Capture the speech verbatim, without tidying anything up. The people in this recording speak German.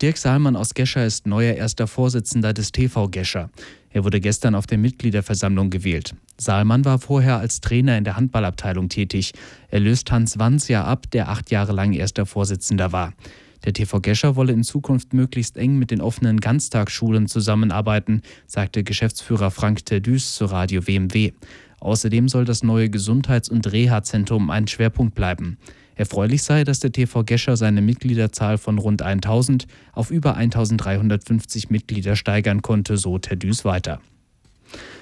Dirk Salmann aus Gescher ist neuer erster Vorsitzender des T V Gescher. Er wurde gestern auf der Mitgliederversammlung gewählt. Salmann war vorher als Trainer in der Handballabteilung tätig. Er löst Hans Wanzja ab, der acht Jahre lang erster Vorsitzender war. Der T V Gescher wolle in Zukunft möglichst eng mit den offenen Ganztagsschulen zusammenarbeiten, sagte Geschäftsführer Frank Terdüs zu Radio W M W. Außerdem soll das neue Gesundheits- und Reha-Zentrum ein Schwerpunkt bleiben. Erfreulich sei, dass der T V Gescher seine Mitgliederzahl von rund tausend auf über eintausenddreihundertfünfzig Mitglieder steigern konnte, so Terdüs weiter.